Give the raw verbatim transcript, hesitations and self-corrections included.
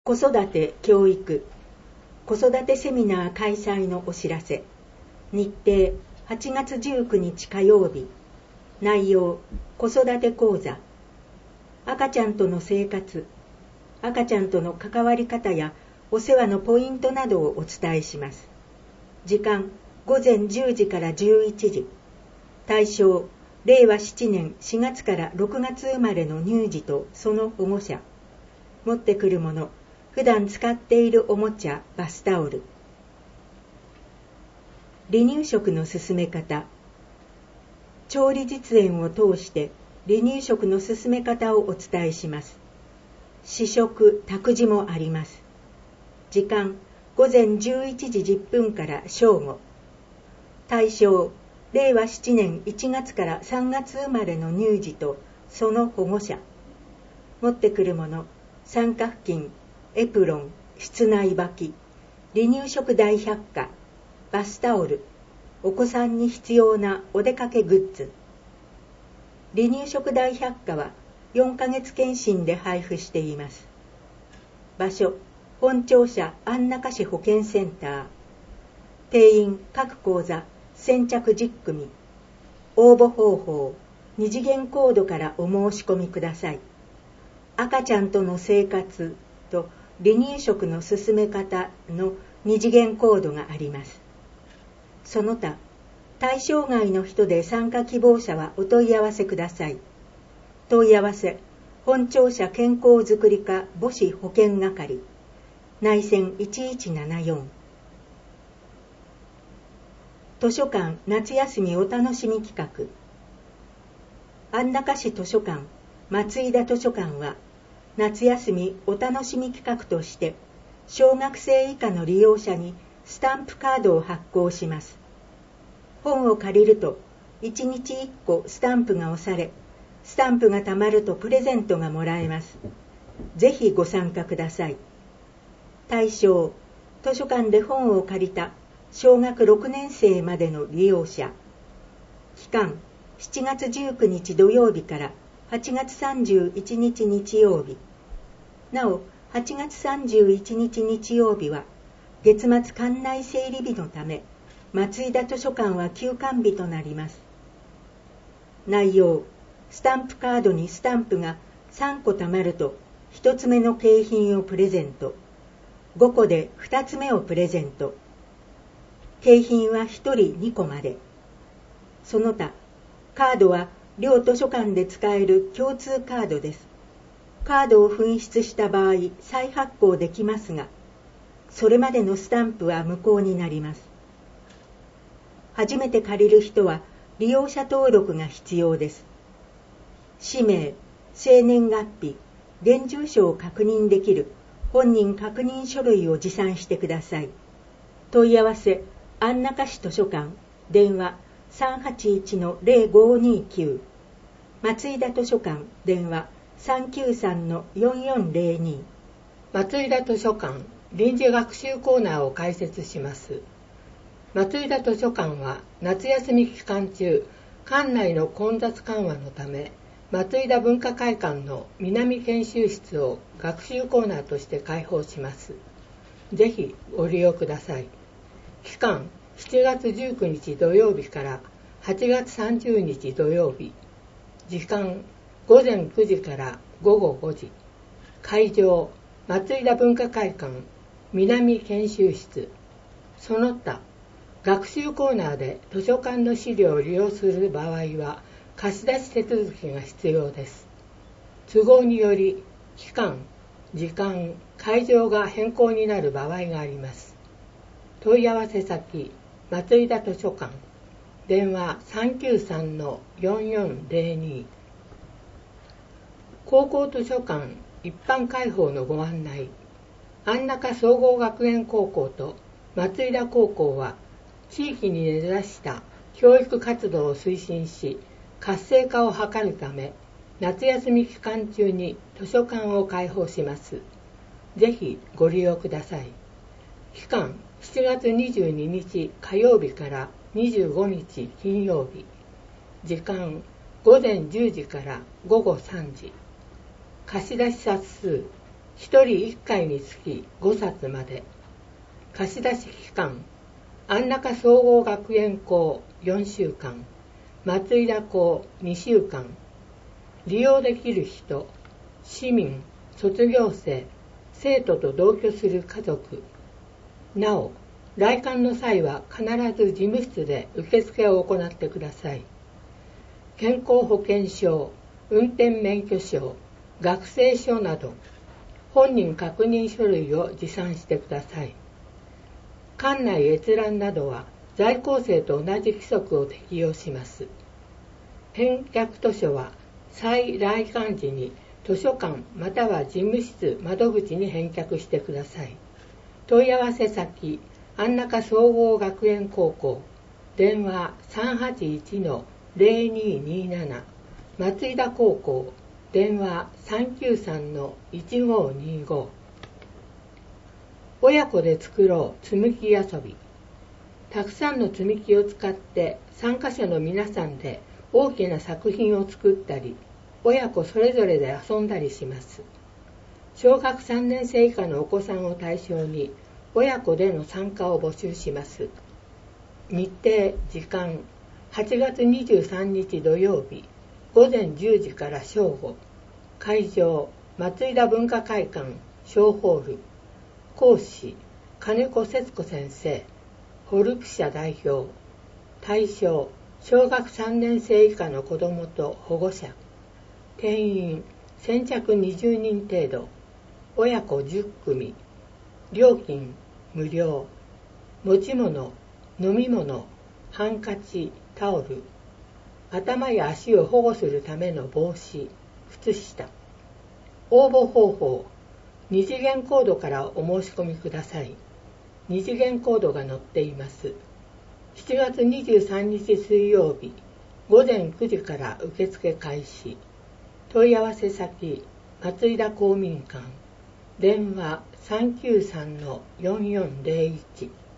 子育て教育子育てセミナー開催のお知らせ。日程はちがつじゅうくにち火曜日。内容子育て講座。赤ちゃんとの生活、赤ちゃんとの関わり方やお世話のポイントなどをお伝えします。時間ごぜんじゅうじからじゅういちじ。対象れいわななねんしがつからろくがつ生まれの乳児とその保護者。持ってくるもの、普段使っているおもちゃ、バスタオル。離乳食の進め方。調理実演を通して離乳食の進め方をお伝えします。試食、託児もあります。時間ごぜんじゅういちじじゅっぷんから正午。対象れいわななねんいちがつからさんがつ生まれの乳児とその保護者。持ってくるもの、三角巾、エプロン、室内履き、離乳食大百科、バスタオル、お子さんに必要なお出かけグッズ。離乳食大百科はよんかげつ検診で配布しています。場所、本庁舎安中市保健センター。定員各講座先着じゅっくみ。応募方法、二次元コードからお申し込みください。赤ちゃんとの生活と離乳食の進め方の二次元コードがあります。その他、対象外の人で参加希望者はお問い合わせください。問い合わせ、本庁舎健康づくり課母子保健係、内線いちいちななよん。図書館夏休みお楽しみ企画。安中市図書館松井田図書館は、夏休みお楽しみ企画として、小学生以下の利用者にスタンプカードを発行します。本を借りると、いちにちいっこスタンプが押され、スタンプがたまるとプレゼントがもらえます。ぜひご参加ください。対象、図書館で本を借りた小学ろくねんせいまでの利用者。期間、しちがつじゅうくにち土曜日からはちがつさんじゅういちにち日曜日。なお、はちがつさんじゅういちにち日曜日は、月末館内整理日のため、松井田図書館は休館日となります。内容、スタンプカードにスタンプがさんこたまると、ひとつめの景品をプレゼント。ごこでふたつめをプレゼント。景品はひとりにこまで。その他、カードは両図書館で使える共通カードです。カードを紛失した場合、再発行できますが、それまでのスタンプは無効になります。初めて借りる人は利用者登録が必要です。氏名、生年月日、現住所を確認できる本人確認書類を持参してください。問い合わせ、安中市図書館、電話 さんはちいちのぜろごにきゅう、松井田図書館、電話 さんきゅうさんのよんよんぜろに。 松井田図書館臨時学習コーナーを開設します。松井田図書館は夏休み期間中、館内の混雑緩和のため、松井田文化会館の南研修室を学習コーナーとして開放します。ぜひご利用ください。期間しちがつじゅうくにち土曜日からはちがつさんじゅうにち土曜日。時間ごぜんくじからごごごじ。会場松井田文化会館南研修室。その他、学習コーナーで図書館の資料を利用する場合は貸し出し手続きが必要です。都合により期間、時間、会場が変更になる場合があります。問い合わせ先、松井田図書館、電話 さんきゅうさんのよんよんぜろに。高校図書館一般開放のご案内。安中総合学園高校と松井田高校は、地域に根ざした教育活動を推進し、活性化を図るため、夏休み期間中に図書館を開放します。ぜひご利用ください。期間しちがつにじゅうににち火曜日からにじゅうごにち金曜日。時間ごぜんじゅうじからごごさんじ。貸し出し冊数ひとりいっかいにつきごさつまで。貸し出し期間、安中総合学園校よんしゅうかん、松井田校にしゅうかん。利用できる人、市民、卒業生、生徒と同居する家族。なお、来館の際は必ず事務室で受付を行ってください。健康保険証、運転免許証、学生証など、本人確認書類を持参してください。館内閲覧などは在校生と同じ規則を適用します。返却図書は再来館時に図書館または事務室窓口に返却してください。問い合わせ先、安中総合学園高校、電話 さんはちいちのゼロにになな、松井田高校、電話 さんきゅうさんのいちごにご。親子で作ろう積み木遊び。たくさんの積み木を使って参加者の皆さんで大きな作品を作ったり、親子それぞれで遊んだりします。小学さんねん生以下のお子さんを対象に親子での参加を募集します。日程、時間、はちがつにじゅうさんにち土曜日、ごぜんじゅうじから正午。会場、松井田文化会館、小ホール。講師、金子節子先生。ホルプ社代表。対象、小学さんねん生以下の子どもと保護者。定員、先着にじゅうにん程度。親子じゅっくみ。料金、無料。持ち物、飲み物、ハンカチ、タオル。頭や足を保護するための帽子、靴下。応募方法、二次元コードからお申し込みください。二次元コードが載っています。しちがつにじゅうさんにち水曜日、ごぜんくじから受付開始。問い合わせ先、松井田公民館、電話 さんきゅうさんのよんよんゼロいち。